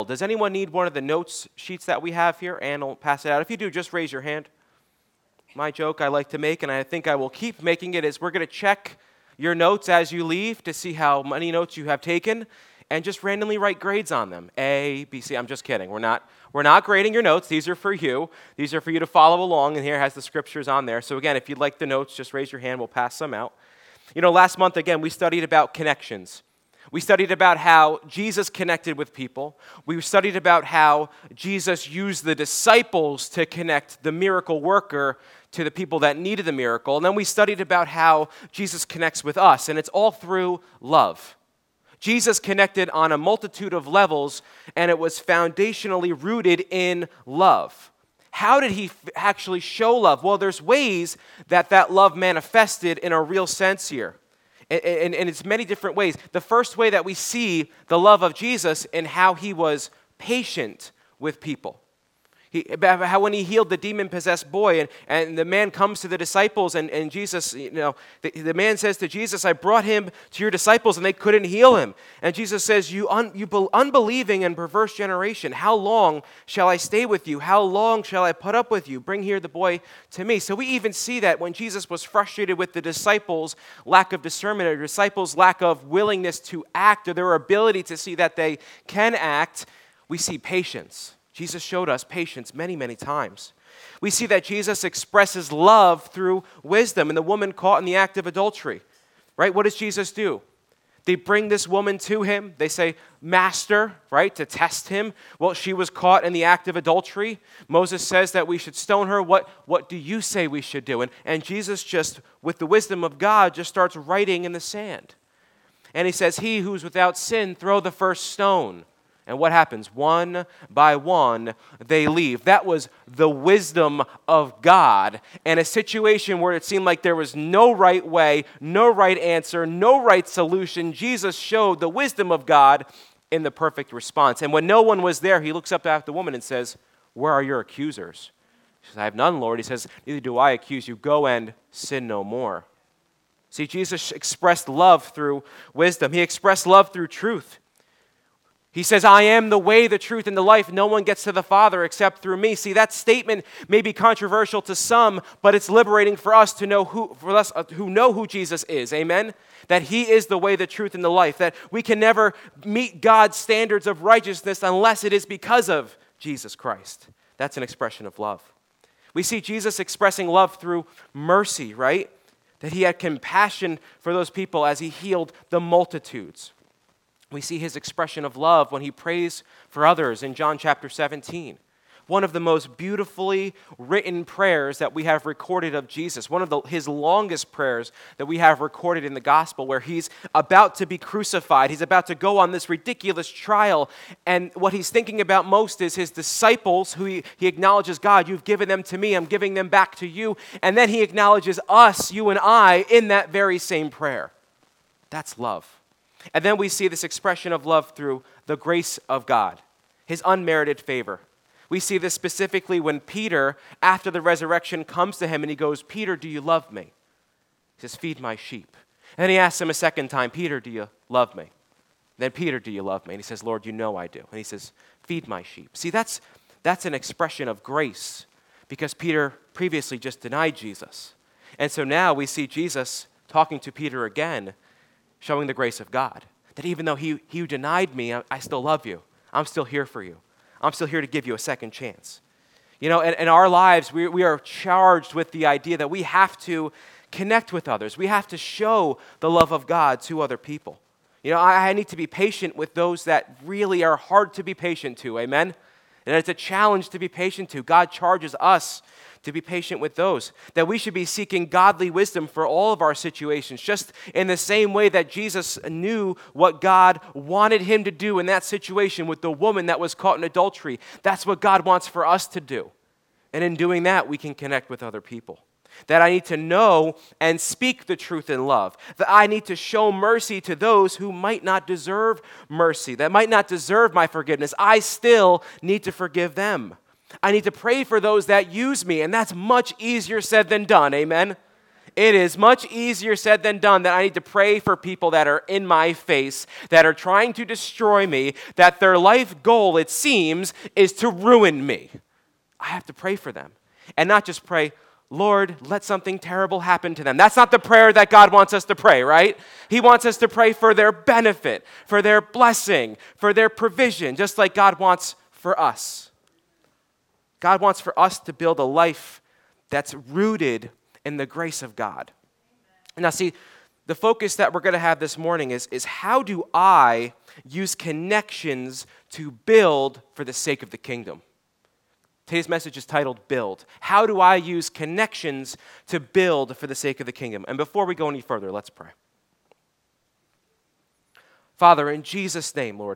Does anyone need one of the notes sheets that we have here? Ann will pass it out. If you do, just raise your hand. My joke I like to make, and I think I will keep making it, is we're going to check your notes as you leave to see how many notes you have taken, and just randomly write grades on them. A, B, C. I'm just kidding. We're not grading your notes. These are for you. These are for you to follow along, and here has the scriptures on there. So again, if you'd like the notes, just raise your hand. We'll pass them out. Last month, again, we studied about connections. We studied about how Jesus connected with people. We studied about how Jesus used the disciples to connect the miracle worker to the people that needed the miracle. And then we studied about how Jesus connects with us, and it's all through love. Jesus connected on a multitude of levels, and it was foundationally rooted in love. How did he actually show love? Well, there's ways that love manifested in a real sense here. And it's many different ways. The first way that we see the love of Jesus in how he was patient with people. How when he healed the demon-possessed boy, and the man comes to the disciples, and Jesus, the man says to Jesus, I brought him to your disciples, and they couldn't heal him. And Jesus says, you unbelieving and perverse generation, how long shall I stay with you? How long shall I put up with you? Bring here the boy to me. So we even see that when Jesus was frustrated with the disciples' lack of discernment, or disciples' lack of willingness to act, or their ability to see that they can act, we see patience. Jesus showed us patience many, many times. We see that Jesus expresses love through wisdom. And the woman caught in the act of adultery, right? What does Jesus do? They bring this woman to him. They say, Master, right, to test him. Well, she was caught in the act of adultery. Moses says that we should stone her. What do you say we should do? And Jesus just, with the wisdom of God, just starts writing in the sand. And he says, he who's without sin, throw the first stone. And what happens? One by one, they leave. That was the wisdom of God. And a situation where it seemed like there was no right way, no right answer, no right solution. Jesus showed the wisdom of God in the perfect response. And when no one was there, he looks up at the woman and says, where are your accusers? She says, I have none, Lord. He says, neither do I accuse you. Go and sin no more. See, Jesus expressed love through wisdom. He expressed love through truth. He says, I am the way, the truth, and the life. No one gets to the Father except through me. See, that statement may be controversial to some, but it's liberating for us to know for us who know who Jesus is. Amen? That he is the way, the truth, and the life. That we can never meet God's standards of righteousness unless it is because of Jesus Christ. That's an expression of love. We see Jesus expressing love through mercy, right? That he had compassion for those people as he healed the multitudes. We see his expression of love when he prays for others in John chapter 17. One of the most beautifully written prayers that we have recorded of Jesus. One of his longest prayers that we have recorded in the gospel, where he's about to be crucified. He's about to go on this ridiculous trial. And what he's thinking about most is his disciples, who he acknowledges, God, you've given them to me. I'm giving them back to you. And then he acknowledges us, you and I, in that very same prayer. That's love. And then we see this expression of love through the grace of God, his unmerited favor. We see this specifically when Peter, after the resurrection, comes to him and he goes, Peter, do you love me? He says, feed my sheep. And then he asks him a second time, Peter, do you love me? Then, Peter, do you love me? And he says, Lord, you know I do. And he says, feed my sheep. See, that's an expression of grace because Peter previously just denied Jesus. And so now we see Jesus talking to Peter again, showing the grace of God. That even though he denied me, I still love you. I'm still here for you. I'm still here to give you a second chance. In our lives, we are charged with the idea that we have to connect with others. We have to show the love of God to other people. I need to be patient with those that really are hard to be patient to. Amen? And it's a challenge to be patient to. God charges us to be patient with those. That we should be seeking godly wisdom for all of our situations, just in the same way that Jesus knew what God wanted him to do in that situation with the woman that was caught in adultery. That's what God wants for us to do. And in doing that, we can connect with other people. That I need to know and speak the truth in love. That I need to show mercy to those who might not deserve mercy, that might not deserve my forgiveness. I still need to forgive them. I need to pray for those that use me, and that's much easier said than done, amen? It is much easier said than done that I need to pray for people that are in my face, that are trying to destroy me, that their life goal, it seems, is to ruin me. I have to pray for them. And not just pray, Lord, let something terrible happen to them. That's not the prayer that God wants us to pray, right? He wants us to pray for their benefit, for their blessing, for their provision, just like God wants for us. God wants for us to build a life that's rooted in the grace of God. Now see, the focus that we're going to have this morning is how do I use connections to build for the sake of the kingdom? Today's message is titled Build. How do I use connections to build for the sake of the kingdom? And before we go any further, let's pray. Father, in Jesus' name, Lord,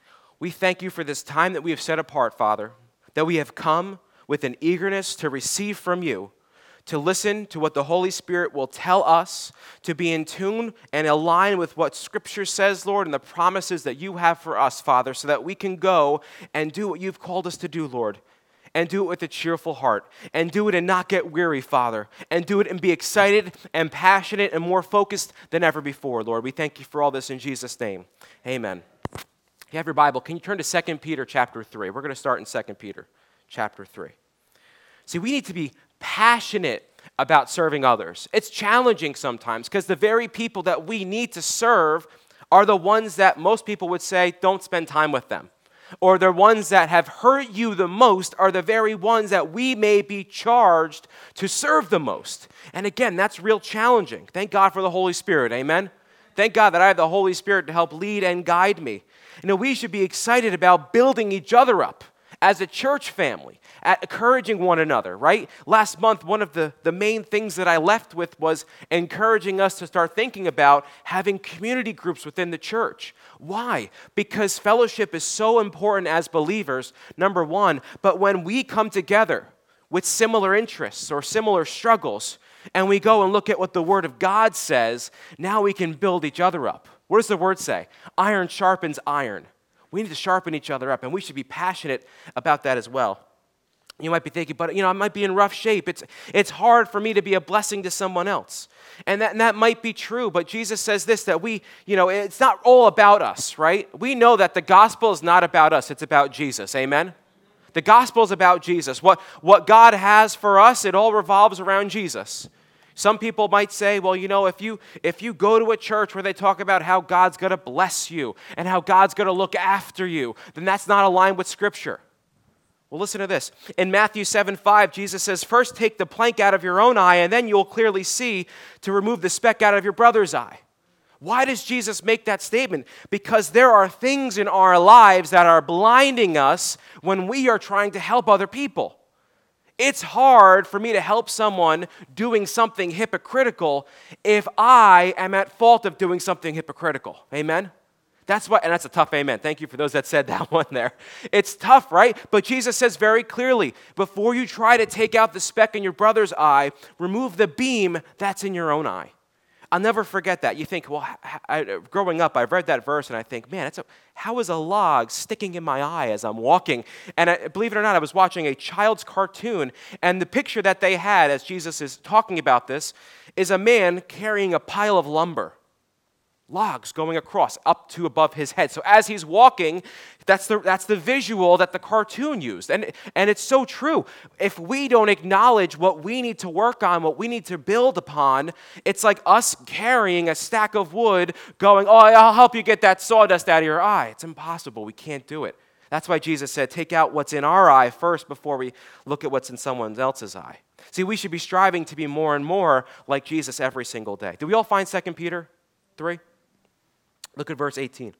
we thank you for this time that we have set apart, Father, that we have come with an eagerness to receive from you, to listen to what the Holy Spirit will tell us, to be in tune and align with what Scripture says, Lord, and the promises that you have for us, Father, so that we can go and do what you've called us to do, Lord, and do it with a cheerful heart, and do it and not get weary, Father, and do it and be excited and passionate and more focused than ever before, Lord. We thank you for all this in Jesus' name. Amen. If you have your Bible, can you turn to 2 Peter chapter 3? We're going to start in 2 Peter chapter 3. See, we need to be passionate about serving others. It's challenging sometimes because the very people that we need to serve are the ones that most people would say, don't spend time with them. Or the ones that have hurt you the most are the very ones that we may be charged to serve the most. And again, that's real challenging. Thank God for the Holy Spirit, amen? Thank God that I have the Holy Spirit to help lead and guide me. You know, we should be excited about building each other up as a church family, at encouraging one another, right? Last month, one of the main things that I left with was encouraging us to start thinking about having community groups within the church. Why? Because fellowship is so important as believers, number one, but when we come together with similar interests or similar struggles, and we go and look at what the Word of God says, now we can build each other up. What does the Word say? Iron sharpens iron. We need to sharpen each other up, and we should be passionate about that as well. You might be thinking, but I might be in rough shape. It's hard for me to be a blessing to someone else. And that might be true, but Jesus says this, that it's not all about us, right? We know that the gospel is not about us, it's about Jesus, amen? The gospel is about Jesus. What God has for us, it all revolves around Jesus. Some people might say, well, if you go to a church where they talk about how God's going to bless you and how God's going to look after you, then that's not aligned with Scripture. Well, listen to this. In Matthew 7:5, Jesus says, first take the plank out of your own eye, and then you'll clearly see to remove the speck out of your brother's eye. Why does Jesus make that statement? Because there are things in our lives that are blinding us when we are trying to help other people. It's hard for me to help someone doing something hypocritical if I am at fault of doing something hypocritical. Amen? And that's a tough amen. Thank you for those that said that one there. It's tough, right? But Jesus says very clearly, before you try to take out the speck in your brother's eye, remove the beam that's in your own eye. I'll never forget that. You think, well, growing up, I've read that verse and I think, man, how is a log sticking in my eye as I'm walking? And believe it or not, I was watching a child's cartoon, and the picture that they had as Jesus is talking about this is a man carrying a pile of lumber. Logs going across up to above his head. So as he's walking, that's the visual that the cartoon used. And it's so true. If we don't acknowledge what we need to work on, what we need to build upon, it's like us carrying a stack of wood going, oh, I'll help you get that sawdust out of your eye. It's impossible. We can't do it. That's why Jesus said, take out what's in our eye first before we look at what's in someone else's eye. See, we should be striving to be more and more like Jesus every single day. Do we all find 2 Peter 3? Look at verse 18.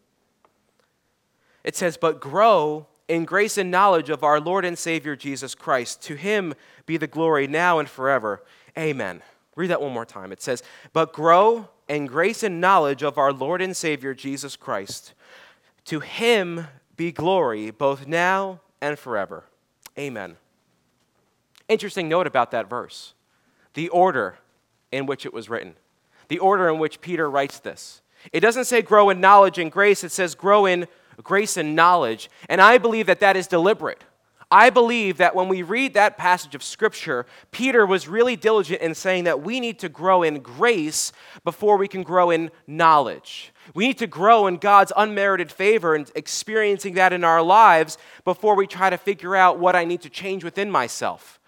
It says, but grow in grace and knowledge of our Lord and Savior Jesus Christ. To him be the glory now and forever. Amen. Read that one more time. It says, but grow in grace and knowledge of our Lord and Savior Jesus Christ. To him be glory both now and forever. Amen. Interesting note about that verse. The order in which it was written. The order in which Peter writes this. It doesn't say grow in knowledge and grace. It says grow in grace and knowledge. And I believe that is deliberate. I believe that when we read that passage of Scripture, Peter was really diligent in saying that we need to grow in grace before we can grow in knowledge. We need to grow in God's unmerited favor and experiencing that in our lives before we try to figure out what I need to change within myself.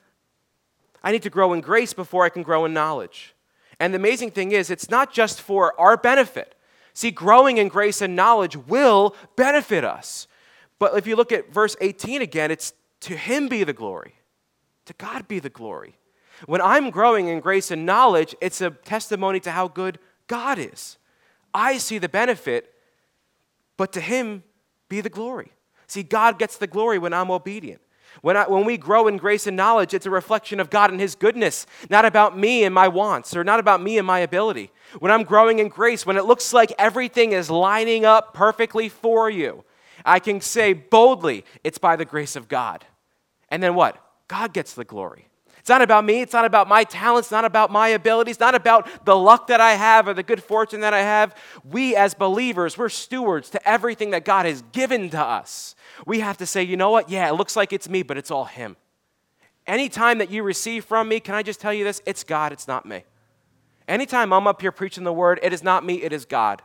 I need to grow in grace before I can grow in knowledge. And the amazing thing is, it's not just for our benefit. See, growing in grace and knowledge will benefit us. But if you look at verse 18 again, it's to him be the glory. To God be the glory. When I'm growing in grace and knowledge, it's a testimony to how good God is. I see the benefit, but to him be the glory. See, God gets the glory when I'm obedient. When we grow in grace and knowledge, it's a reflection of God and his goodness, not about me and my wants, or not about me and my ability. When I'm growing in grace, when it looks like everything is lining up perfectly for you, I can say boldly, it's by the grace of God. And then what? God gets the glory. It's not about me. It's not about my talents. It's not about my abilities. It's not about the luck that I have or the good fortune that I have. We as believers, we're stewards to everything that God has given to us. We have to say, you know what? Yeah, it looks like it's me, but it's all him. Anytime that you receive from me, can I just tell you this? It's God. It's not me. Anytime I'm up here preaching the word, it is not me. It is God.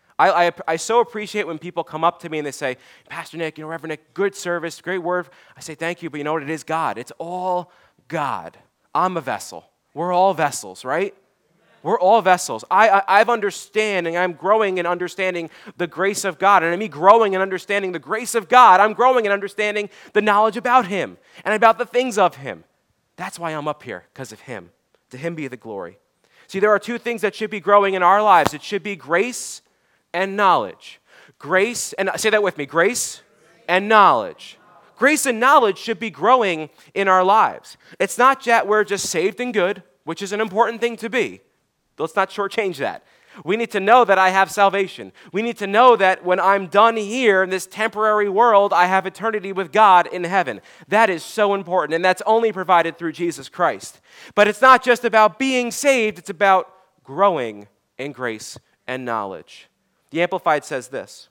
I so appreciate when people come up to me and they say, Pastor Nick, Reverend Nick, good service, great word. I say, thank you, but you know what? It is God. It's all God. I'm a vessel. We're all vessels, right? We're all vessels. I'm understanding, I'm growing in understanding the grace of God. And me growing in understanding the grace of God, I'm growing in understanding the knowledge about him and about the things of him. That's why I'm up here, because of him. To him be the glory. See, there are two things that should be growing in our lives. It should be grace and knowledge. Grace, and say that with me, grace and knowledge. Grace and knowledge should be growing in our lives. It's not that we're just saved and good, which is an important thing to be. Let's not shortchange that. We need to know that I have salvation. We need to know that when I'm done here in this temporary world, I have eternity with God in heaven. That is so important, and that's only provided through Jesus Christ. But it's not just about being saved, it's about growing in grace and knowledge. The Amplified says this: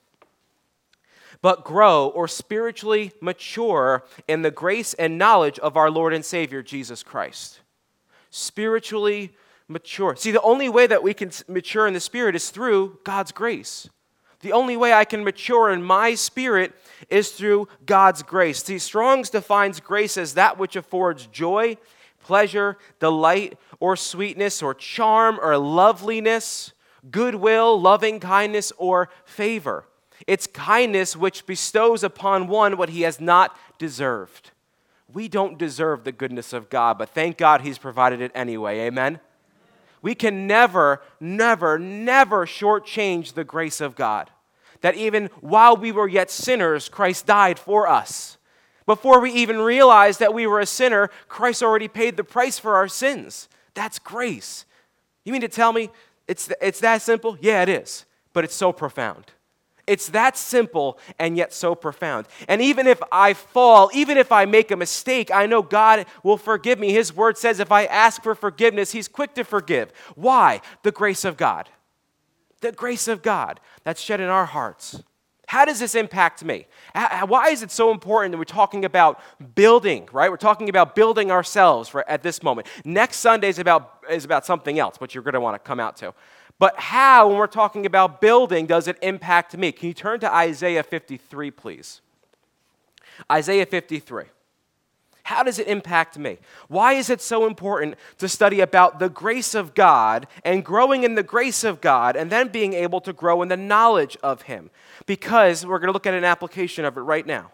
but grow or spiritually mature in the grace and knowledge of our Lord and Savior, Jesus Christ. Spiritually mature. See, the only way that we can mature in the Spirit is through God's grace. The only way I can mature in my spirit is through God's grace. See, Strong's defines grace as that which affords joy, pleasure, delight, or sweetness, or charm, or loveliness, goodwill, loving kindness, or favor. It's kindness which bestows upon one what he has not deserved. We don't deserve the goodness of God, but thank God he's provided it anyway. Amen? We can never, never, never shortchange the grace of God. That even while we were yet sinners, Christ died for us. Before we even realized that we were a sinner, Christ already paid the price for our sins. That's grace. You mean to tell me it's that simple? Yeah, it is. But it's so profound. It's that simple and yet so profound. And even if I fall, even if I make a mistake, I know God will forgive me. His word says if I ask for forgiveness, he's quick to forgive. Why? The grace of God. The grace of God that's shed in our hearts. How does this impact me? Why is it so important that we're talking about building, right? We're talking about building ourselves right at this moment. Next Sunday is about something else, which you're going to want to come out to. But how, when we're talking about building, does it impact me? Can you turn to Isaiah 53, please? Isaiah 53. How does it impact me? Why is it so important to study about the grace of God and growing in the grace of God and then being able to grow in the knowledge of him? Because we're going to look at an application of it right now.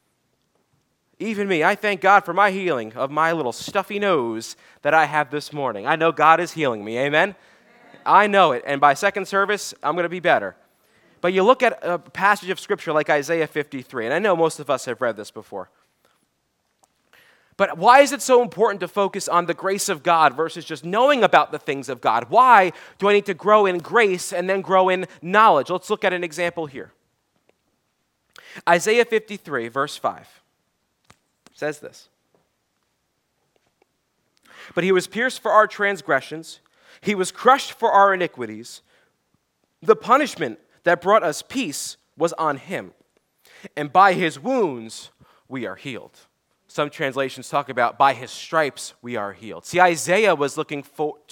Even me, I thank God for my healing of my little stuffy nose that I have this morning. I know God is healing me, amen? I know it, and by second service, I'm going to be better. But you look at a passage of Scripture like Isaiah 53, and I know most of us have read this before. But why is it so important to focus on the grace of God versus just knowing about the things of God? Why do I need to grow in grace and then grow in knowledge? Let's look at an example here. Isaiah 53, verse 5 says this: but he was pierced for our transgressions, he was crushed for our iniquities. The punishment that brought us peace was on him, and by his wounds we are healed. Some translations talk about by his stripes we are healed. See, Isaiah was looking forward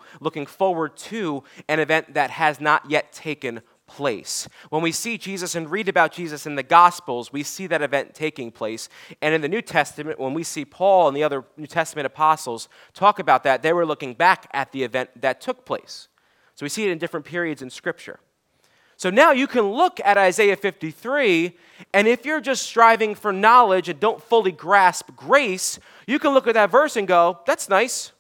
to an event that has not yet taken place. When we see Jesus and read about Jesus in the Gospels, we see that event taking place. And in the New Testament, when we see Paul and the other New Testament apostles talk about that, they were looking back at the event that took place. So we see it in different periods in Scripture. So now you can look at Isaiah 53, and if you're just striving for knowledge and don't fully grasp grace, you can look at that verse and go, that's nice.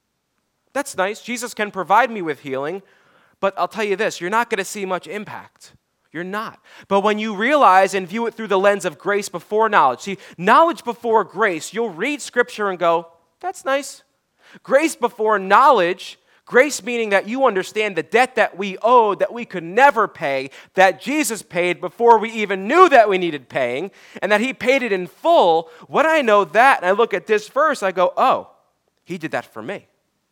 That's nice. Jesus can provide me with healing, but I'll tell you this, you're not going to see much impact. You're not. But when you realize and view it through the lens of grace before knowledge, see, knowledge before grace, you'll read Scripture and go, that's nice. Grace before knowledge, grace meaning that you understand the debt that we owed, that we could never pay, that Jesus paid before we even knew that we needed paying, and that he paid it in full. When I know that, and I look at this verse, I go, oh, he did that for me.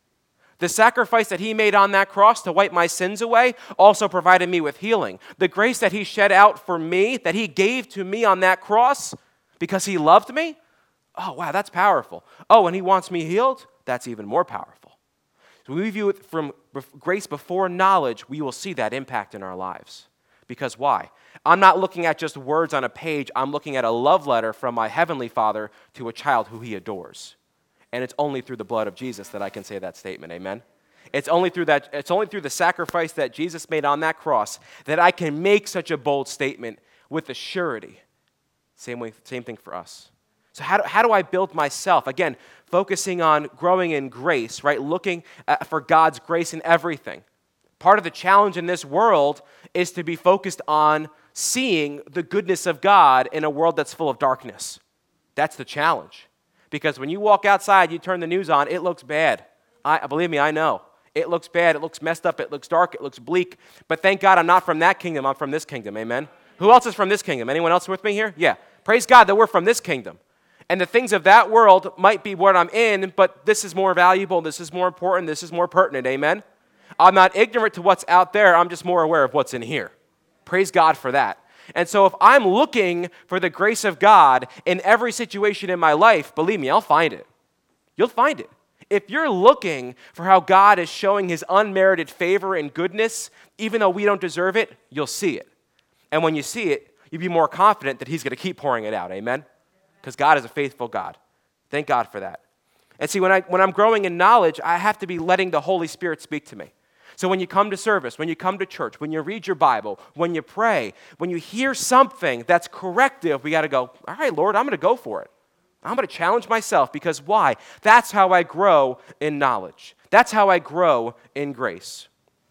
The sacrifice that he made on that cross to wipe my sins away also provided me with healing. The grace that he shed out for me, that he gave to me on that cross because he loved me, oh, wow, that's powerful. Oh, and he wants me healed? That's even more powerful. So when we view it from grace before knowledge, we will see that impact in our lives. Because why? I'm not looking at just words on a page. I'm looking at a love letter from my Heavenly Father to a child who he adores. And it's only through the blood of Jesus that I can say that statement, amen? It's only through the sacrifice that Jesus made on that cross that I can make such a bold statement with a surety. Same thing for us. So how do I build myself? Again, focusing on growing in grace, right? Looking for God's grace in everything. Part of the challenge in this world is to be focused on seeing the goodness of God in a world that's full of darkness. That's the challenge. Because when you walk outside, you turn the news on, it looks bad. Believe me, I know. It looks bad, it looks messed up, it looks dark, it looks bleak. But thank God I'm not from that kingdom, I'm from this kingdom, amen? Who else is from this kingdom? Anyone else with me here? Yeah. Praise God that we're from this kingdom. And the things of that world might be what I'm in, but this is more valuable, this is more important, this is more pertinent, amen? I'm not ignorant to what's out there, I'm just more aware of what's in here. Praise God for that. And so if I'm looking for the grace of God in every situation in my life, believe me, I'll find it. You'll find it. If you're looking for how God is showing his unmerited favor and goodness, even though we don't deserve it, you'll see it. And when you see it, you'll be more confident that he's going to keep pouring it out, amen? Because God is a faithful God. Thank God for that. And see, when I'm growing in knowledge, I have to be letting the Holy Spirit speak to me. So when you come to service, when you come to church, when you read your Bible, when you pray, when you hear something that's corrective, we got to go, all right, Lord, I'm going to go for it. I'm going to challenge myself because why? That's how I grow in knowledge. That's how I grow in grace.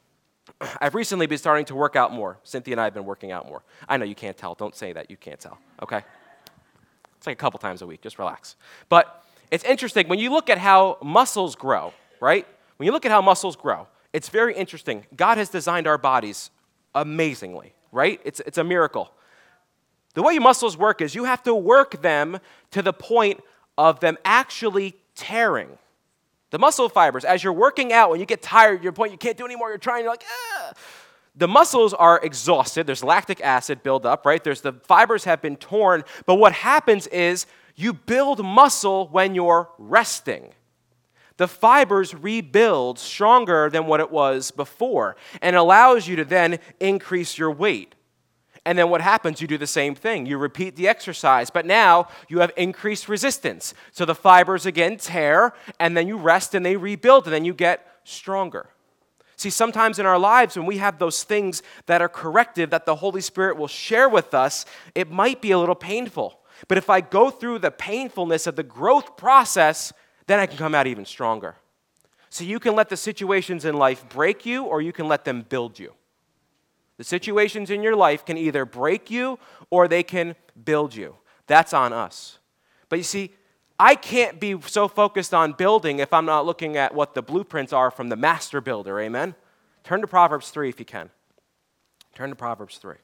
I've recently been starting to work out more. Cynthia and I have been working out more. I know you can't tell. Don't say that. You can't tell, okay? It's like a couple times a week. Just relax. But it's interesting. When you look at how muscles grow, right? When you look at how muscles grow, it's very interesting. God has designed our bodies amazingly, right? It's a miracle. The way muscles work is you have to work them to the point of them actually tearing. The muscle fibers, as you're working out, when you get tired, you're at a point you can't do anymore, you're trying, you're like, ah. The muscles are exhausted. There's lactic acid buildup, right? The fibers have been torn. But what happens is you build muscle when you're resting. The fibers rebuild stronger than what it was before and allows you to then increase your weight. And then what happens? You do the same thing. You repeat the exercise, but now you have increased resistance. So the fibers again tear, and then you rest and they rebuild, and then you get stronger. See, sometimes in our lives when we have those things that are corrective that the Holy Spirit will share with us, it might be a little painful. But if I go through the painfulness of the growth process, then I can come out even stronger. So you can let the situations in life break you, or you can let them build you. The situations in your life can either break you or they can build you. That's on us. But you see, I can't be so focused on building if I'm not looking at what the blueprints are from the master builder, amen? Turn to Proverbs 3 if you can. Turn to Proverbs 3.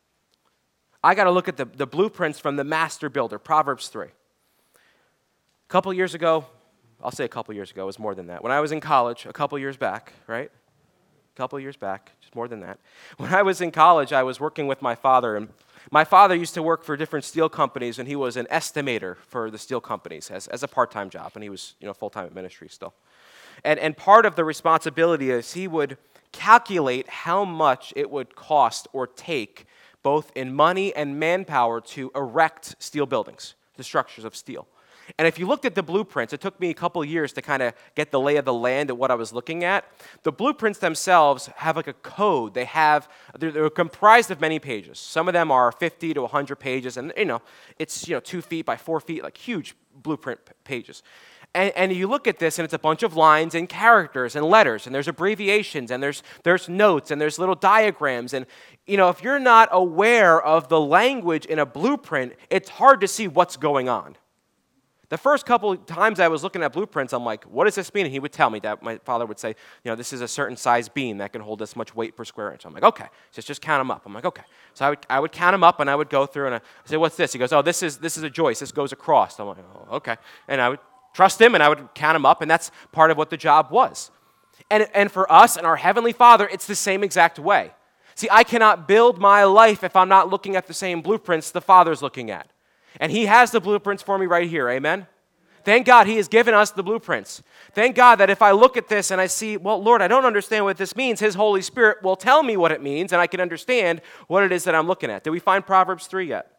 I got to look at the blueprints from the master builder, Proverbs 3. A couple years ago, I'll say a couple years ago, it was more than that. When I was in college, a couple years back, right? A couple years back, just more than that. When I was in college, I was working with my father, and My father used to work for different steel companies, and he was an estimator for the steel companies as a part-time job, and he was full-time at ministry still. And part of the responsibility is he would calculate how much it would cost or take, both in money and manpower, to erect steel buildings, the structures of steel. And if you looked at the blueprints, it took me a couple years to kind of get the lay of the land at what I was looking at. The blueprints themselves have like a code. They're comprised of many pages. Some of them are 50 to 100 pages, and it's 2 feet by 4 feet, like huge blueprint pages. And you look at this, and it's a bunch of lines and characters and letters, and there's abbreviations, and there's notes, and there's little diagrams. And if you're not aware of the language in a blueprint, it's hard to see what's going on. The first couple times I was looking at blueprints, I'm like, what does this mean? And he would tell me that. My father would say, this is a certain size beam that can hold this much weight per square inch. I'm like, okay, just count them up. I'm like, okay. So I would count them up, and I would go through, and I say, what's this? He goes, oh, this is a joist. This goes across. I'm like, oh, okay. And I would trust him, and I would count him up, and that's part of what the job was. And for us and our Heavenly Father, it's the same exact way. See, I cannot build my life if I'm not looking at the same blueprints the Father's looking at. And he has the blueprints for me right here, amen? Thank God he has given us the blueprints. Thank God that if I look at this and I see, well, Lord, I don't understand what this means, his Holy Spirit will tell me what it means, and I can understand what it is that I'm looking at. Did we find Proverbs 3 yet?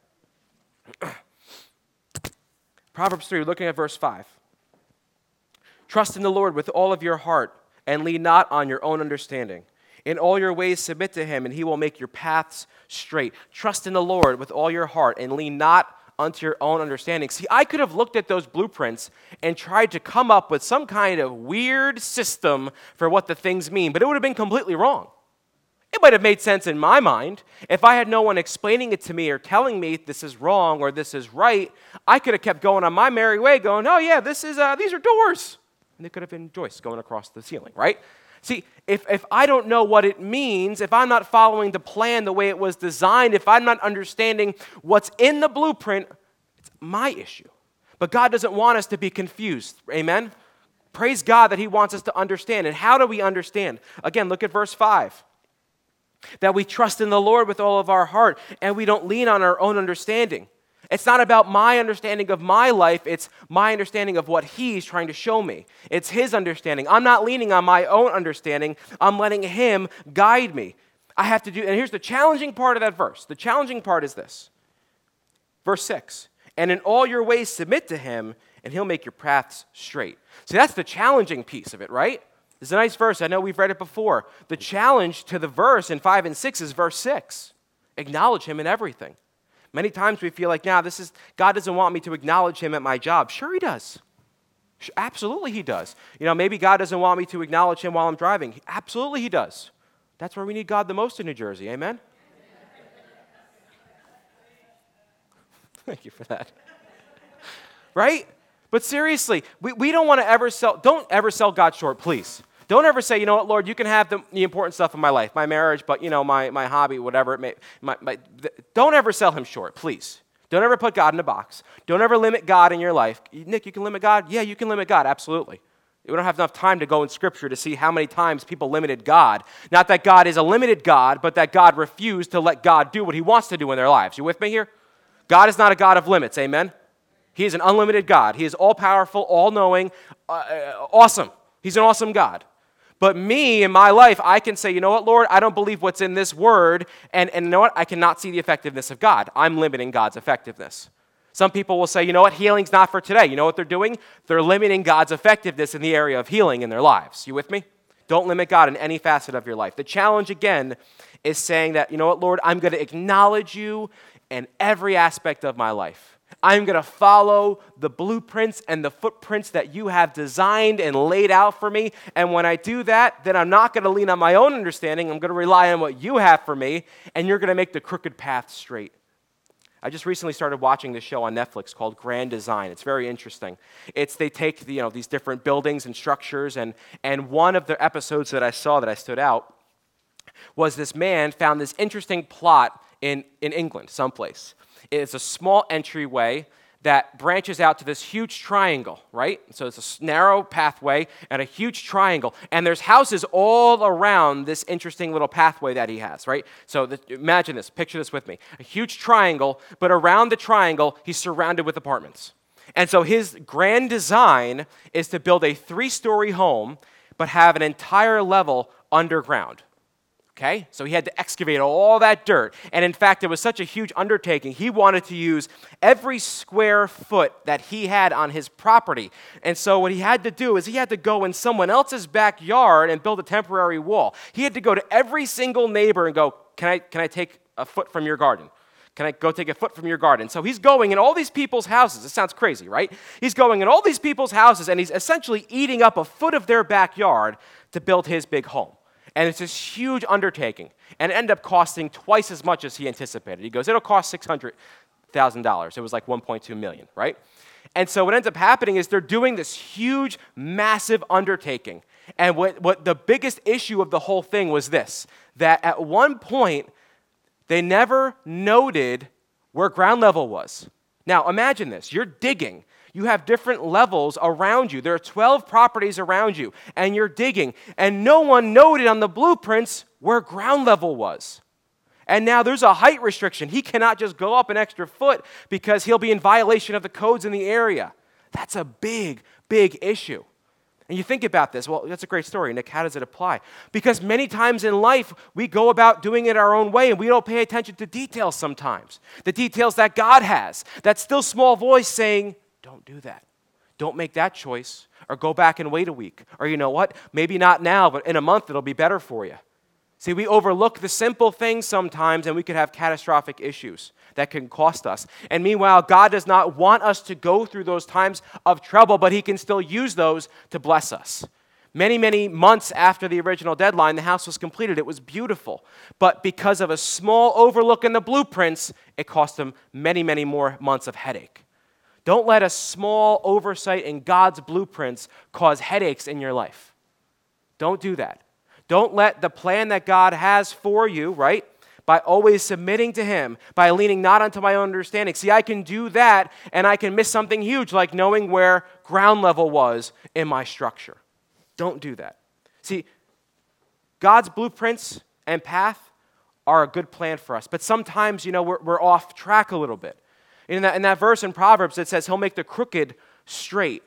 Proverbs 3, looking at verse 5. Trust in the Lord with all of your heart, and lean not on your own understanding. In all your ways submit to him, and he will make your paths straight. Trust in the Lord with all your heart, and lean not unto your own understanding. See, I could have looked at those blueprints and tried to come up with some kind of weird system for what the things mean, but it would have been completely wrong. It might have made sense in my mind. If I had no one explaining it to me or telling me this is wrong or this is right, I could have kept going on my merry way going, oh yeah, these are doors. And it could have been joists going across the ceiling, right? See, if I don't know what it means, if I'm not following the plan the way it was designed, if I'm not understanding what's in the blueprint, it's my issue. But God doesn't want us to be confused. Amen? Praise God that he wants us to understand. And how do we understand? Again, look at verse 5. That we trust in the Lord with all of our heart, and we don't lean on our own understanding. It's not about my understanding of my life, it's my understanding of what he's trying to show me. It's his understanding. I'm not leaning on my own understanding, I'm letting him guide me. I have to do, and here's the challenging part of that verse. The challenging part is this. Verse 6, and in all your ways submit to him, and he'll make your paths straight. See, that's the challenging piece of it, right? It's a nice verse. I know we've read it before. The challenge to the verse in 5 and 6 is verse 6. Acknowledge him in everything. Many times we feel like, God doesn't want me to acknowledge him at my job. Sure he does. Absolutely he does. Maybe God doesn't want me to acknowledge him while I'm driving. Absolutely he does. That's where we need God the most in New Jersey. Amen? Thank you for that. Right? But seriously, we don't want to don't ever sell God short, please. Don't ever say, you know what, Lord, you can have the important stuff in my life, my marriage, but, my hobby, whatever it may, don't ever sell him short, please. Don't ever put God in a box. Don't ever limit God in your life. Nick, you can limit God? Yeah, you can limit God, absolutely. We don't have enough time to go in Scripture to see how many times people limited God. Not that God is a limited God, but that God refused to let God do what he wants to do in their lives. You with me here? God is not a God of limits, amen? He is an unlimited God. He is all-powerful, all-knowing, awesome. He's an awesome God. But me, in my life, I can say, you know what, Lord, I don't believe what's in this word, and you know what, I cannot see the effectiveness of God. I'm limiting God's effectiveness. Some people will say, you know what, healing's not for today. You know what they're doing? They're limiting God's effectiveness in the area of healing in their lives. You with me? Don't limit God in any facet of your life. The challenge, again, is saying that, you know what, Lord, I'm going to acknowledge you in every aspect of my life. I'm going to follow the blueprints and the footprints that you have designed and laid out for me. And when I do that, then I'm not going to lean on my own understanding. I'm going to rely on what you have for me, and you're going to make the crooked path straight. I just recently started watching this show on Netflix called Grand Design. It's very interesting. They take these different buildings and structures, and one of the episodes that I saw that I stood out was this man found this interesting plot in England, someplace. It's a small entryway that branches out to this huge triangle, right? So it's a narrow pathway and a huge triangle. And there's houses all around this interesting little pathway that he has, right? So imagine this, picture this with me. A huge triangle, but around the triangle, he's surrounded with apartments. And so his grand design is to build a 3-story home, but have an entire level underground. Okay, so he had to excavate all that dirt. And in fact, it was such a huge undertaking, he wanted to use every square foot that he had on his property. And so what he had to do is he had to go in someone else's backyard and build a temporary wall. He had to go to every single neighbor and go, can I take a foot from your garden? Can I go take a foot from your garden? So he's going in all these people's houses. It sounds crazy, right? He's going in all these people's houses, and he's essentially eating up a foot of their backyard to build his big home. And it's this huge undertaking, and it ended up costing twice as much as he anticipated. He goes, it'll cost $600,000. It was like $1.2 million, right? And so what ends up happening is they're doing this huge, massive undertaking. And what the biggest issue of the whole thing was this, that at one point, they never noted where ground level was. Now, imagine this. You're digging. You have different levels around you. There are 12 properties around you, and you're digging. And no one noted on the blueprints where ground level was. And now there's a height restriction. He cannot just go up an extra foot because he'll be in violation of the codes in the area. That's a big, big issue. And you think about this, well, that's a great story, Nick. How does it apply? Because many times in life, we go about doing it our own way, and we don't pay attention to details sometimes. The details that God has. That still small voice saying, don't do that. Don't make that choice. Or go back and wait a week. Or you know what? Maybe not now, but in a month it'll be better for you. See, we overlook the simple things sometimes, and we could have catastrophic issues that can cost us. And meanwhile, God does not want us to go through those times of trouble, but he can still use those to bless us. Many, many months after the original deadline, the house was completed. It was beautiful. But because of a small overlook in the blueprints, it cost him many, many more months of headache. Don't let a small oversight in God's blueprints cause headaches in your life. Don't do that. Don't let the plan that God has for you, right, by always submitting to him, by leaning not unto my own understanding. See, I can do that, and I can miss something huge, like knowing where ground level was in my structure. Don't do that. See, God's blueprints and path are a good plan for us, but sometimes, we're off track a little bit. In that verse in Proverbs, it says he'll make the crooked straight.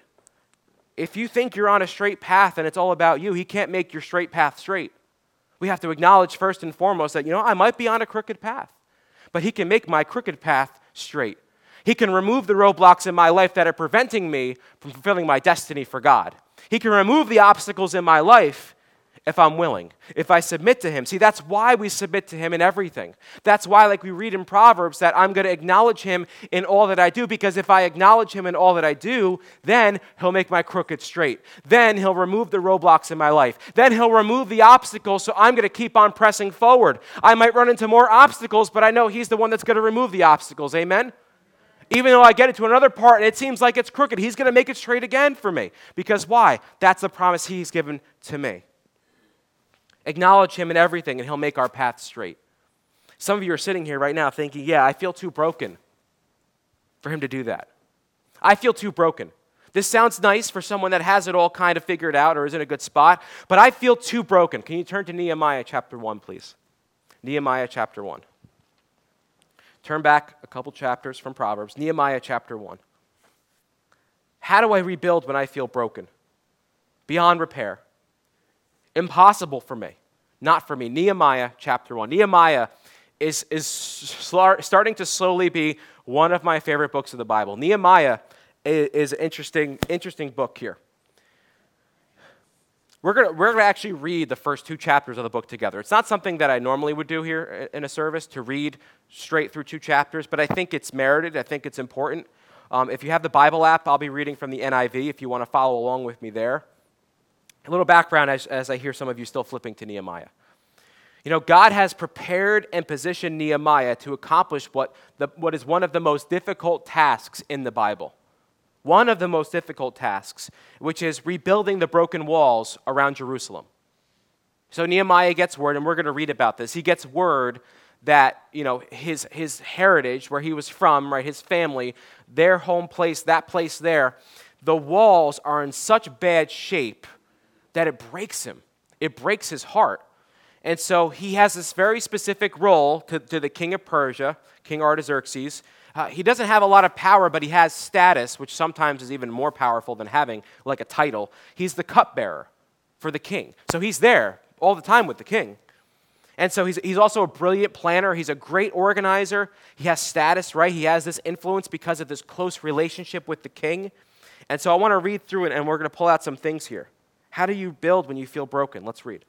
If you think you're on a straight path and it's all about you, he can't make your straight path straight. We have to acknowledge first and foremost that, I might be on a crooked path, but he can make my crooked path straight. He can remove the roadblocks in my life that are preventing me from fulfilling my destiny for God. He can remove the obstacles in my life if I'm willing, if I submit to him. See, that's why we submit to him in everything. That's why, like we read in Proverbs, that I'm going to acknowledge him in all that I do, because if I acknowledge him in all that I do, then he'll make my crooked straight. Then he'll remove the roadblocks in my life. Then he'll remove the obstacles, so I'm going to keep on pressing forward. I might run into more obstacles, but I know he's the one that's going to remove the obstacles. Amen? Even though I get into another part and it seems like it's crooked, he's going to make it straight again for me. Because why? That's the promise he's given to me. Acknowledge him in everything, and he'll make our path straight. Some of you are sitting here right now thinking, I feel too broken for him to do that. I feel too broken. This sounds nice for someone that has it all kind of figured out or is in a good spot, but I feel too broken. Can you turn to Nehemiah chapter 1, please? Nehemiah chapter 1. Turn back a couple chapters from Proverbs. Nehemiah chapter 1. How do I rebuild when I feel broken? Beyond repair. Impossible for me. Not for me. Nehemiah chapter 1. Nehemiah is starting to slowly be one of my favorite books of the Bible. Nehemiah is an interesting book here. We're going to actually read the first 2 chapters of the book together. It's not something that I normally would do here in a service, to read straight through 2 chapters, but I think it's merited. I think it's important. If you have the Bible app, I'll be reading from the NIV if you want to follow along with me there. A little background as I hear some of you still flipping to Nehemiah. God has prepared and positioned Nehemiah to accomplish what is one of the most difficult tasks in the Bible. One of the most difficult tasks, which is rebuilding the broken walls around Jerusalem. So Nehemiah gets word, and we're going to read about this. He gets word that, his heritage, where he was from, right, his family, their home place, that place there, the walls are in such bad shape that it breaks him. It breaks his heart. And so he has this very specific role to the king of Persia, King Artaxerxes. He doesn't have a lot of power, but he has status, which sometimes is even more powerful than having like a title. He's the cupbearer for the king. So he's there all the time with the king. And so he's also a brilliant planner. He's a great organizer. He has status, right? He has this influence because of this close relationship with the king. And so I want to read through it, and we're going to pull out some things here. How do you build when you feel broken? Let's read.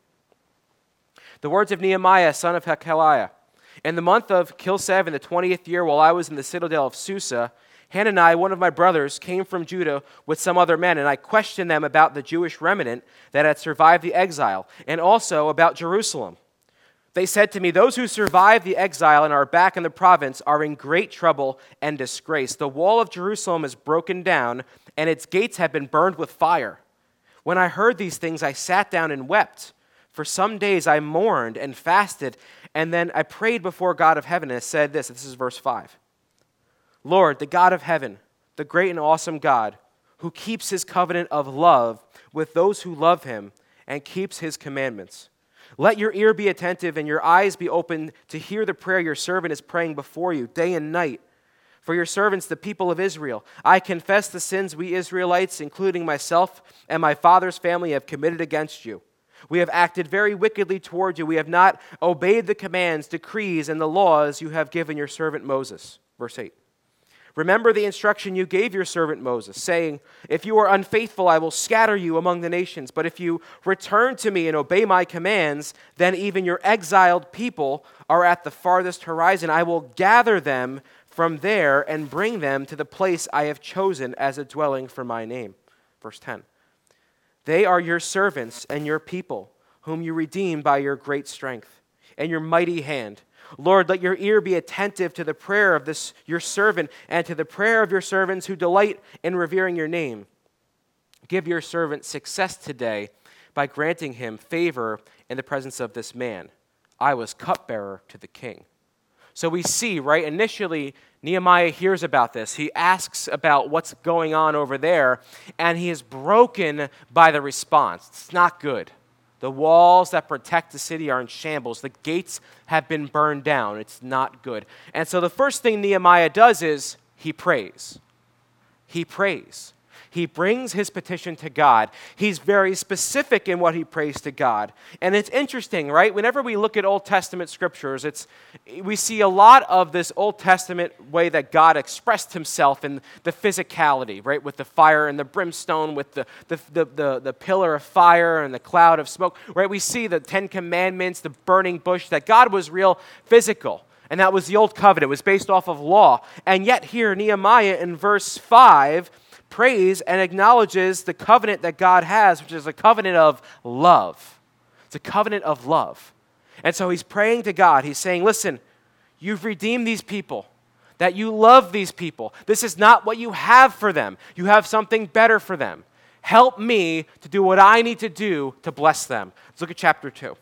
The words of Nehemiah, son of Hakaliah. In the month of Kislev, in the 20th year, while I was in the citadel of Susa, Hanani, one of my brothers, came from Judah with some other men, and I questioned them about the Jewish remnant that had survived the exile, and also about Jerusalem. They said to me, those who survived the exile and are back in the province are in great trouble and disgrace. The wall of Jerusalem is broken down, and its gates have been burned with fire. When I heard these things, I sat down and wept. For some days I mourned and fasted, and then I prayed before God of heaven and said this is verse 5. Lord, the God of heaven, the great and awesome God, who keeps his covenant of love with those who love him and keeps his commandments. Let your ear be attentive and your eyes be open to hear the prayer your servant is praying before you day and night. For your servants, the people of Israel, I confess the sins we Israelites, including myself and my father's family, have committed against you. We have acted very wickedly toward you. We have not obeyed the commands, decrees, and the laws you have given your servant Moses. Verse 8. Remember the instruction you gave your servant Moses, saying, if you are unfaithful, I will scatter you among the nations. But if you return to me and obey my commands, then even your exiled people are at the farthest horizon. I will gather them from there and bring them to the place I have chosen as a dwelling for my name. Verse 10. They are your servants and your people, whom you redeemed by your great strength and your mighty hand. Lord, let your ear be attentive to the prayer of this your servant and to the prayer of your servants who delight in revering your name. Give your servant success today by granting him favor in the presence of this man. I was cupbearer to the king. So we see, right, initially Nehemiah hears about this. He asks about what's going on over there, and he is broken by the response. It's not good. The walls that protect the city are in shambles. The gates have been burned down. It's not good. And so the first thing Nehemiah does is he prays. He prays. He brings his petition to God. He's very specific in what he prays to God. And it's interesting, right? Whenever we look at Old Testament scriptures, we see a lot of this Old Testament way that God expressed himself in the physicality, right? With the fire and the brimstone, with the pillar of fire and the cloud of smoke, right? We see the Ten Commandments, the burning bush, that God was real physical. And that was the Old Covenant. It was based off of law. And yet here, Nehemiah in verse 5 prays and acknowledges the covenant that God has, which is a covenant of love. It's a covenant of love. And so he's praying to God. He's saying, listen, you've redeemed these people, that you love these people. This is not what you have for them. You have something better for them. Help me to do what I need to do to bless them. Let's look at chapter 2.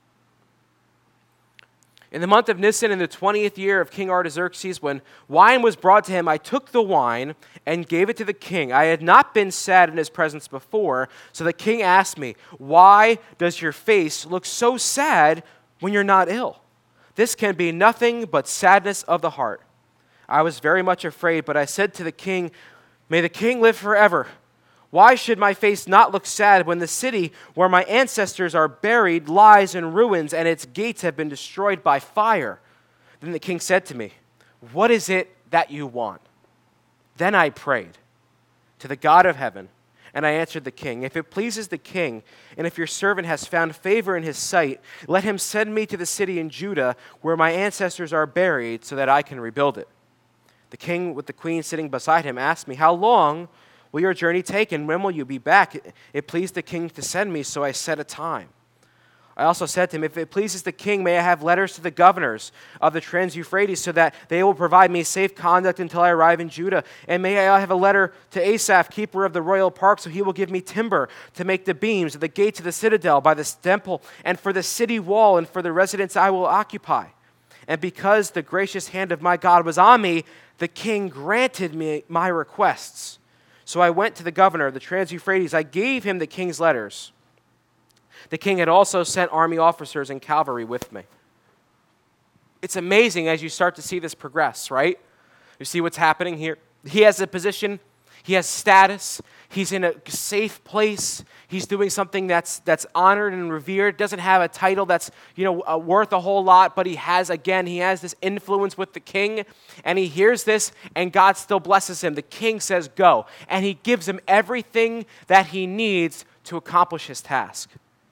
In the month of Nisan, in the 20th year of King Artaxerxes, when wine was brought to him, I took the wine and gave it to the king. I had not been sad in his presence before, so the king asked me, why does your face look so sad when you're not ill? This can be nothing but sadness of the heart. I was very much afraid, but I said to the king, may the king live forever. Why should my face not look sad when the city where my ancestors are buried lies in ruins and its gates have been destroyed by fire? Then the king said to me, what is it that you want? Then I prayed to the God of heaven, and I answered the king, if it pleases the king, and if your servant has found favor in his sight, let him send me to the city in Judah where my ancestors are buried so that I can rebuild it. The king, with the queen sitting beside him, asked me, how long will your journey take, and when will you be back? It pleased the king to send me, so I set a time. I also said to him, if it pleases the king, may I have letters to the governors of the Trans-Euphrates so that they will provide me safe conduct until I arrive in Judah. And may I have a letter to Asaph, keeper of the royal park, so he will give me timber to make the beams of the gates of the citadel by the temple and for the city wall and for the residence I will occupy. And because the gracious hand of my God was on me, the king granted me my requests. So I went to the governor of the Trans-Euphrates. I gave him the king's letters. The king had also sent army officers and cavalry with me. It's amazing as you start to see this progress, right? You see what's happening here. He has a position. He has status. He's in a safe place. He's doing something that's honored and revered. Doesn't have a title that's worth a whole lot, but he has this influence with the king, and he hears this, and God still blesses him. The king says, "Go," and he gives him everything that he needs to accomplish his task.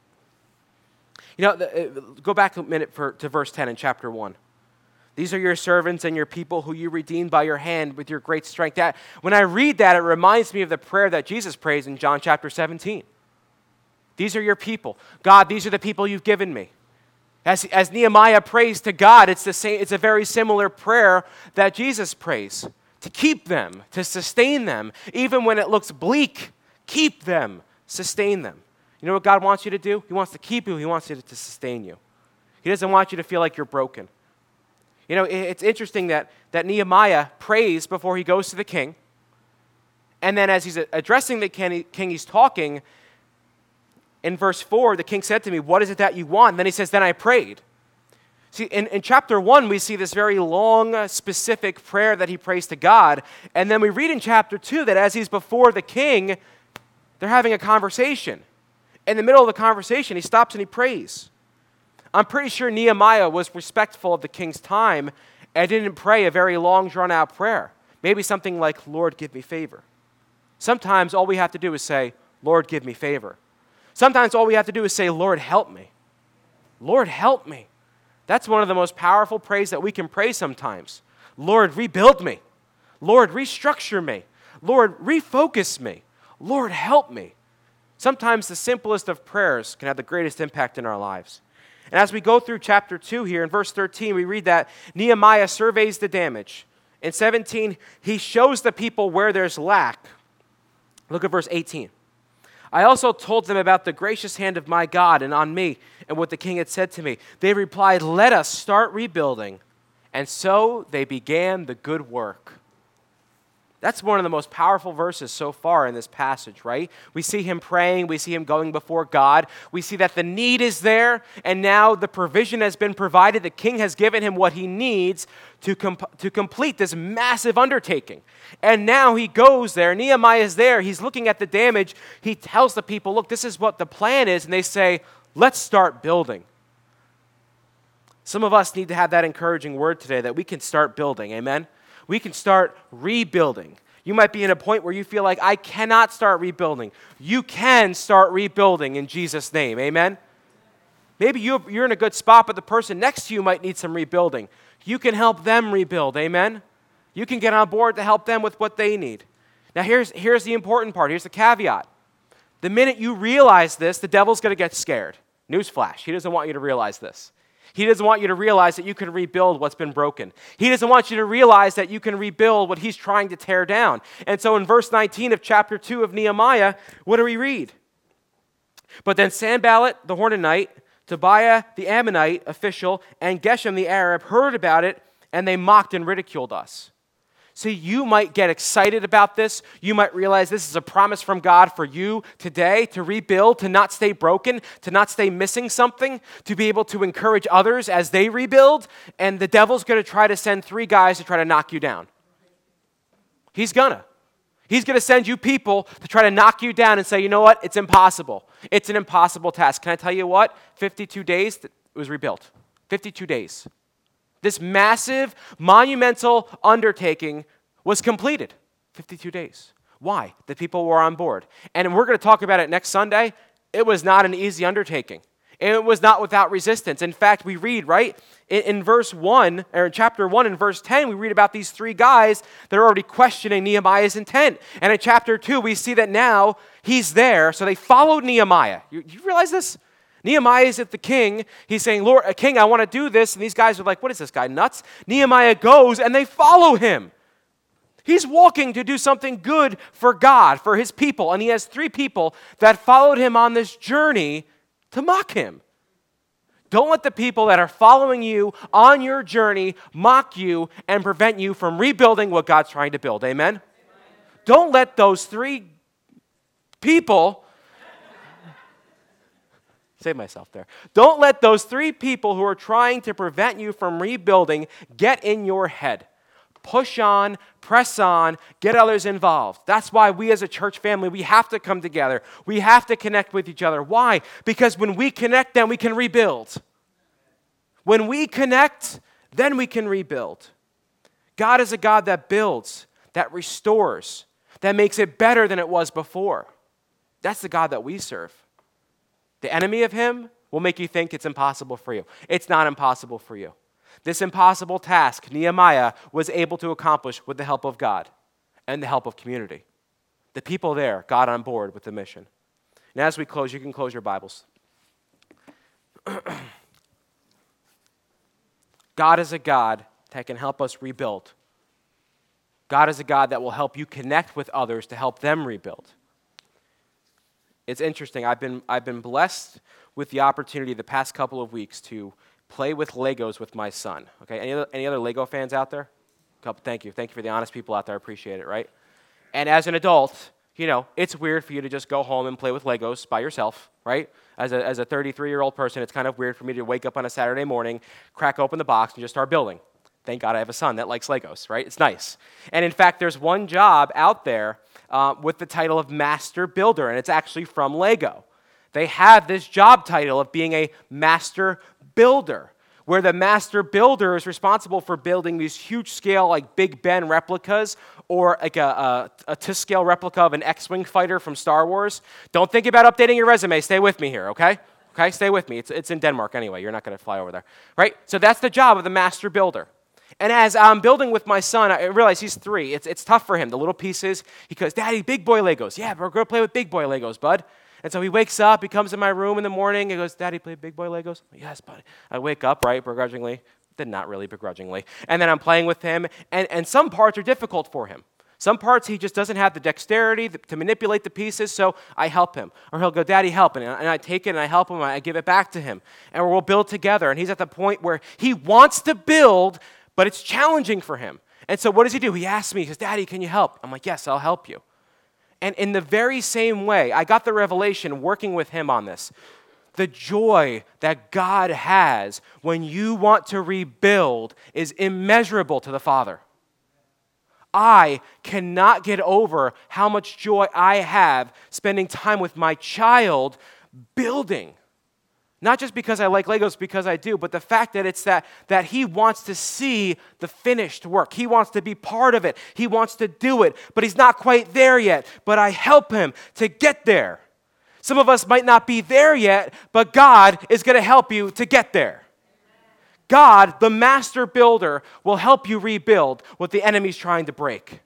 Go back a minute to verse 10 in chapter 1. These are your servants and your people who you redeemed by your hand with your great strength. When I read that, it reminds me of the prayer that Jesus prays in John chapter 17. These are your people. God, these are the people you've given me. As Nehemiah prays to God, it's the same. It's a very similar prayer that Jesus prays. To keep them, to sustain them, even when it looks bleak, keep them, sustain them. You know what God wants you to do? He wants to keep you. He wants you to sustain you. He doesn't want you to feel like you're broken. It's interesting that Nehemiah prays before he goes to the king. And then as he's addressing the king, he's talking. In verse 4, the king said to me, "What is it that you want?" And then he says, "Then I prayed." See, in chapter 1, we see this very long, specific prayer that he prays to God. And then we read in chapter 2 that as he's before the king, they're having a conversation. In the middle of the conversation, he stops and he prays. I'm pretty sure Nehemiah was respectful of the king's time and didn't pray a very long, drawn-out prayer. Maybe something like, "Lord, give me favor." Sometimes all we have to do is say, "Lord, give me favor." Sometimes all we have to do is say, "Lord, help me." Lord, help me. That's one of the most powerful prayers that we can pray sometimes. Lord, rebuild me. Lord, restructure me. Lord, refocus me. Lord, help me. Sometimes the simplest of prayers can have the greatest impact in our lives. And as we go through chapter 2 here, in verse 13, we read that Nehemiah surveys the damage. In 17, he shows the people where there's lack. Look at verse 18. I also told them about the gracious hand of my God and on me and what the king had said to me. They replied, "Let us start rebuilding." And so they began the good work. That's one of the most powerful verses so far in this passage, right? We see him praying. We see him going before God. We see that the need is there, and now the provision has been provided. The king has given him what he needs to complete this massive undertaking. And now he goes there. Nehemiah is there. He's looking at the damage. He tells the people, "Look, this is what the plan is." And they say, "Let's start building." Some of us need to have that encouraging word today that we can start building. Amen? We can start rebuilding. You might be in a point where you feel like, "I cannot start rebuilding." You can start rebuilding in Jesus' name. Amen? Maybe you're in a good spot, but the person next to you might need some rebuilding. You can help them rebuild. Amen? You can get on board to help them with what they need. Now, here's the important part. Here's the caveat. The minute you realize this, the devil's going to get scared. Newsflash. He doesn't want you to realize this. He doesn't want you to realize that you can rebuild what's been broken. He doesn't want you to realize that you can rebuild what he's trying to tear down. And so in verse 19 of chapter 2 of Nehemiah, what do we read? But then Sanballat the Horonite, Tobiah the Ammonite official, and Geshem the Arab heard about it, and they mocked and ridiculed us. See, you might get excited about this. You might realize this is a promise from God for you today to rebuild, to not stay broken, to not stay missing something, to be able to encourage others as they rebuild. And the devil's going to try to send 3 guys to try to knock you down. He's going to send you people to try to knock you down and say, "You know what? It's impossible. It's an impossible task." Can I tell you what? 52 days, it was rebuilt. 52 days. This massive, monumental undertaking was completed. 52 days. Why? The people were on board. And we're going to talk about it next Sunday. It was not an easy undertaking. It was not without resistance. In fact, we read, right, in verse 1, or in chapter 1 and verse 10, we read about these 3 guys that are already questioning Nehemiah's intent. And in chapter 2, we see that now he's there. So they followed Nehemiah. You realize this? Nehemiah is at the king. He's saying, "Lord, king, I want to do this." And these guys are like, "What is this guy, nuts?" Nehemiah goes and they follow him. He's walking to do something good for God, for his people. And he has 3 people that followed him on this journey to mock him. Don't let the people that are following you on your journey mock you and prevent you from rebuilding what God's trying to build. Amen? Don't let those three people, save myself there. Don't let those three people who are trying to prevent you from rebuilding get in your head. Push on, press on, get others involved. That's why we as a church family, we have to come together. We have to connect with each other. Why? Because when we connect, then we can rebuild. When we connect, then we can rebuild. God is a God that builds, that restores, that makes it better than it was before. That's the God that we serve. The enemy of him will make you think it's impossible for you. It's not impossible for you. This impossible task, Nehemiah was able to accomplish with the help of God and the help of community. The people there got on board with the mission. And as we close, you can close your Bibles. God is a God that can help us rebuild. God is a God that will help you connect with others to help them rebuild. It's interesting. I've been blessed with the opportunity the past couple of weeks to play with Legos with my son. Okay, any other Lego fans out there? Thank you for the honest people out there. I appreciate it, right? And as an adult, it's weird for you to just go home and play with Legos by yourself, right? As a 33-year-old person, it's kind of weird for me to wake up on a Saturday morning, crack open the box, and just start building. Thank God I have a son that likes Legos, right? It's nice. And in fact, there's one job out there with the title of Master Builder, and it's actually from Lego. They have this job title of being a Master Builder, where the Master Builder is responsible for building these huge scale, like Big Ben replicas, or like a to-scale replica of an X-Wing fighter from Star Wars. Don't think about updating your resume. Stay with me here, okay? Okay, stay with me. It's in Denmark anyway. You're not going to fly over there, right? So that's the job of the Master Builder. And as I'm building with my son, I realize he's 3. It's tough for him, the little pieces. He goes, Daddy, big boy Legos. Yeah, we're going to play with big boy Legos, bud. And so he wakes up, he comes in my room in the morning, he goes, Daddy, play big boy Legos? Yes, buddy. I wake up, right, begrudgingly. Not really begrudgingly. And then I'm playing with him, and some parts are difficult for him. Some parts he just doesn't have the dexterity to manipulate the pieces, so I help him. Or he'll go, Daddy, help. And I take it and I help him, and I give it back to him. And we'll build together. And he's at the point where he wants to build, but it's challenging for him. And so what does he do? He asks me, he says, Daddy, can you help? I'm like, yes, I'll help you. And in the very same way, I got the revelation working with him on this. The joy that God has when you want to rebuild is immeasurable to the Father. I cannot get over how much joy I have spending time with my child building. Not just because I like Legos, because I do, but the fact that it's that he wants to see the finished work. He wants to be part of it. He wants to do it, but he's not quite there yet. But I help him to get there. Some of us might not be there yet, but God is going to help you to get there. God, the Master Builder, will help you rebuild what the enemy's trying to break.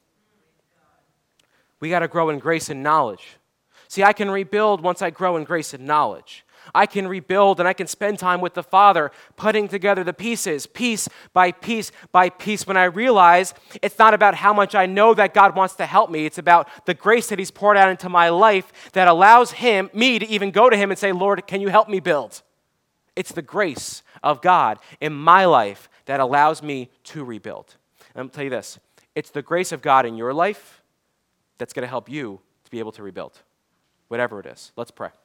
We got to grow in grace and knowledge. See, I can rebuild once I grow in grace and knowledge. I can rebuild and I can spend time with the Father putting together the pieces, piece by piece by piece, when I realize it's not about how much I know that God wants to help me. It's about the grace that he's poured out into my life that allows me to even go to him and say, Lord, can you help me build? It's the grace of God in my life that allows me to rebuild. And I'm going to tell you this, it's the grace of God in your life that's going to help you to be able to rebuild, whatever it is. Let's pray.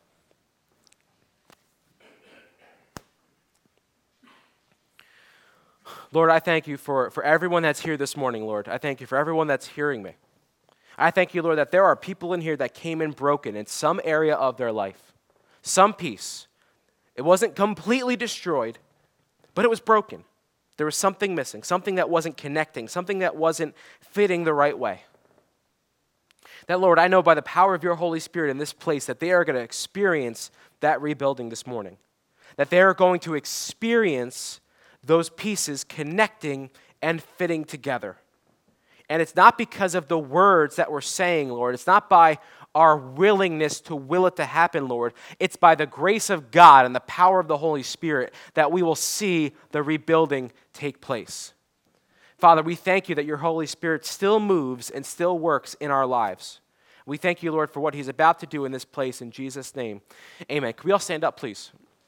Lord, I thank you for everyone that's here this morning, Lord. I thank you for everyone that's hearing me. I thank you, Lord, that there are people in here that came in broken in some area of their life, some piece. It wasn't completely destroyed, but it was broken. There was something missing, something that wasn't connecting, something that wasn't fitting the right way. That, Lord, I know by the power of your Holy Spirit in this place that they are going to experience that rebuilding this morning, that they are going to experience those pieces connecting and fitting together. And it's not because of the words that we're saying, Lord. It's not by our willingness to will it to happen, Lord. It's by the grace of God and the power of the Holy Spirit that we will see the rebuilding take place. Father, we thank you that your Holy Spirit still moves and still works in our lives. We thank you, Lord, for what he's about to do in this place in Jesus' name. Amen. Can we all stand up, please?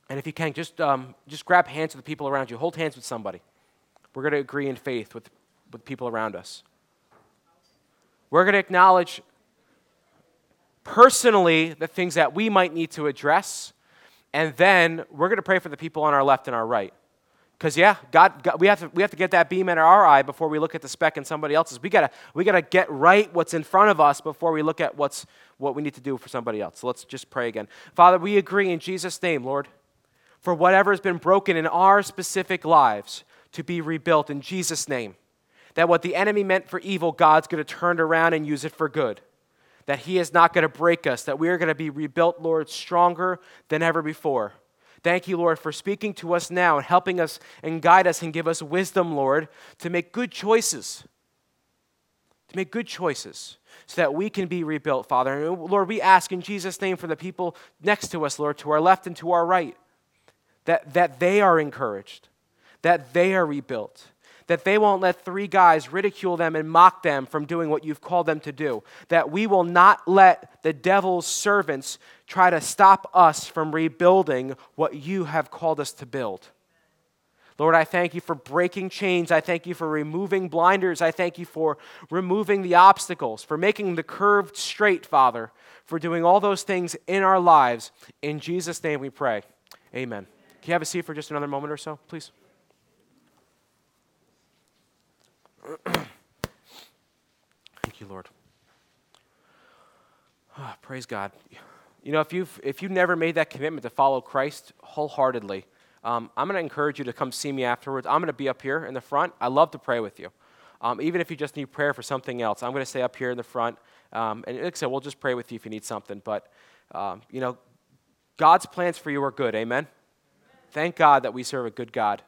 And if you can, just grab hands with the people around you. Hold hands with somebody. We're going to agree in faith with people around us. We're going to acknowledge personally the things that we might need to address, and then we're going to pray for the people on our left and our right. Because God, we have to get that beam in our eye before we look at the speck in somebody else's. We gotta get right what's in front of us before we look at what we need to do for somebody else. So let's just pray again. Father, we agree in Jesus' name, Lord, for whatever has been broken in our specific lives to be rebuilt in Jesus' name. That what the enemy meant for evil, God's going to turn around and use it for good. That he is not going to break us, that we are going to be rebuilt, Lord, stronger than ever before. Thank you, Lord, for speaking to us now and helping us and guide us and give us wisdom, Lord, to make good choices. To make good choices so that we can be rebuilt, Father. And Lord, we ask in Jesus' name for the people next to us, Lord, to our left and to our right, that they are encouraged, that they are rebuilt, that they won't let three guys ridicule them and mock them from doing what you've called them to do, that we will not let the devil's servants try to stop us from rebuilding what you have called us to build. Lord, I thank you for breaking chains. I thank you for removing blinders. I thank you for removing the obstacles, for making the curve straight, Father, for doing all those things in our lives. In Jesus' name we pray. Amen. Can you have a seat for just another moment or so, please? Thank you, Lord. Oh, praise God. You know, if you've never made that commitment to follow Christ wholeheartedly, I'm going to encourage you to come see me afterwards. I'm going to be up here in the front. I love to pray with you. Even if you just need prayer for something else, I'm going to stay up here in the front. And like I said, we'll just pray with you if you need something. But, you know, God's plans for you are good. Amen? Thank God that we serve a good God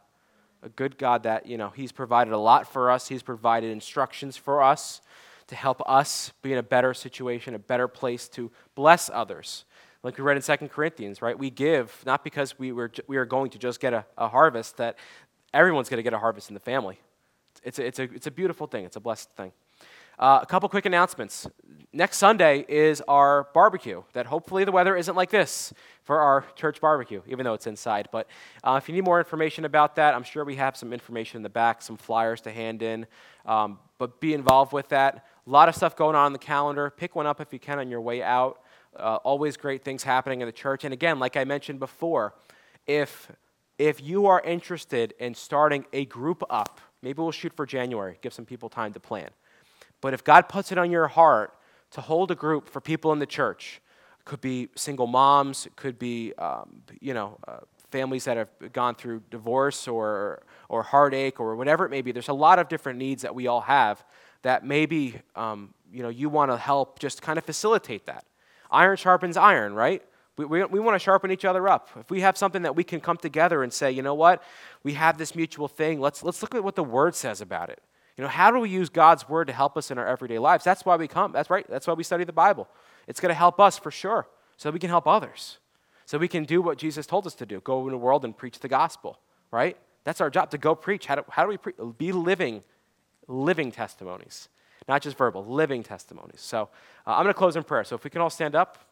that, you know, he's provided a lot for us. He's provided instructions for us to help us be in a better situation, a better place to bless others. Like we read in 2 Corinthians, right? We give not because we are going to just get a harvest, that everyone's going to get a harvest in the family. It's a beautiful thing. It's a blessed thing. A couple quick announcements. Next Sunday is our barbecue, that hopefully the weather isn't like this for our church barbecue, even though it's inside. But if you need more information about that, I'm sure we have some information in the back, some flyers to hand in. But be involved with that. A lot of stuff going on in the calendar. Pick one up if you can on your way out. Always great things happening in the church. And again, like I mentioned before, if you are interested in starting a group up, maybe we'll shoot for January, give some people time to plan. But if God puts it on your heart to hold a group for people in the church, it could be single moms, it could be families that have gone through divorce or heartache or whatever it may be. There's a lot of different needs that we all have that maybe you want to help just kind of facilitate that. Iron sharpens iron, right? We want to sharpen each other up. If we have something that we can come together and say, you know what, we have this mutual thing. Let's look at what the Word says about it. You know, how do we use God's Word to help us in our everyday lives? That's why we come. That's right. That's why we study the Bible. It's going to help us for sure, so that we can help others, so we can do what Jesus told us to do: go in the world and preach the gospel. Right? That's our job, to go preach. How do we preach? Be living testimonies, not just verbal, living testimonies. So I'm going to close in prayer. So if we can all stand up.